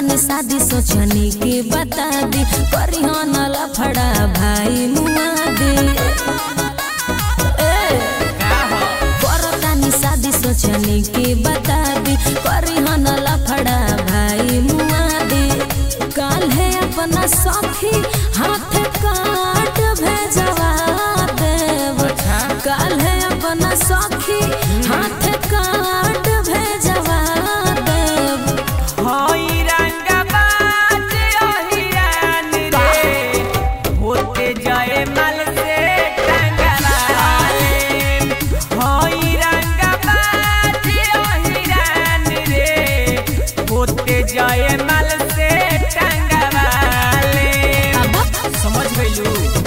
करतानी शादी सोचनी के बता दी करिहन लफड़ा भाई मुआ दे करतानी शादी सोचनी के बता दी करिहन लफड़ा भाई मुआ दे काल है अपना सखी हाथ काट भेजवा देव काल है अपना सखी हाथ काट भेजवा देव होई रंगबाज ओहिरान रे होते जाए मल से टंगवाले होई रंगबाज ओहिरान रे होते जाए मल से टंगवाले समझ गइलू।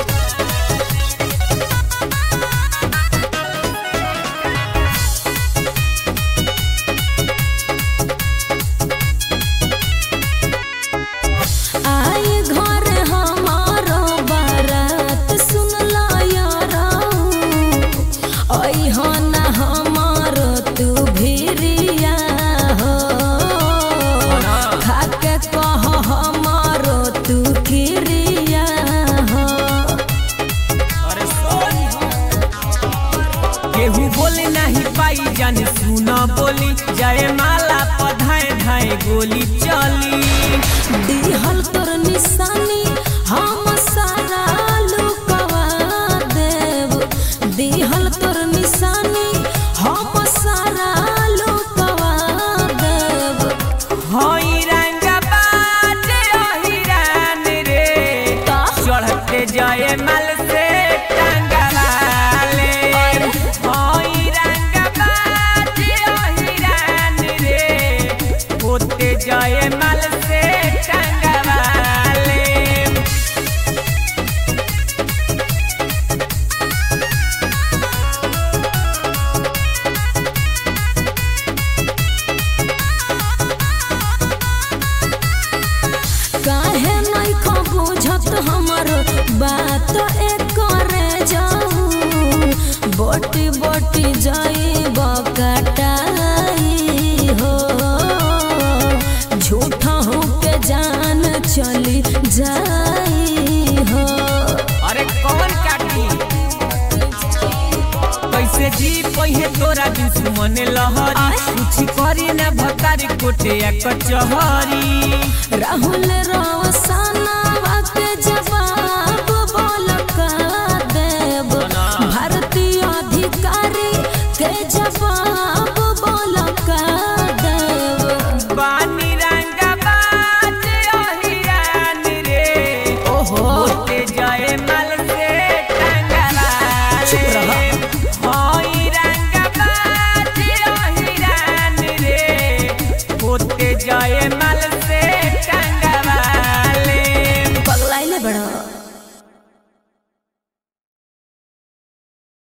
केहू बोले नहीं पाई जाने सुना बोली जाए माला पधाए धाए गोली चली दिहल तोर निशानी हम सारा लुकवा देव दिहल तोर निशानी हम सारा लुकवा देव होई रंगबाज ओहिरान रे चढ़ते जाए मल से टंगवाले होई रंगबाज ओहिरान रे होते जाए मल से टंगवाले। काहे नहीं खो बुझत हमर बात एक करे जाऊ बोटी बोटी जाई बकटाई हो झूठा हो के जान चली जाई हो अरे कौन काटी कैसे जी पहिए तोरा दुश्मन लहरी कुछ करी ना भतारी कोटे कचहरी राहुल रवसाना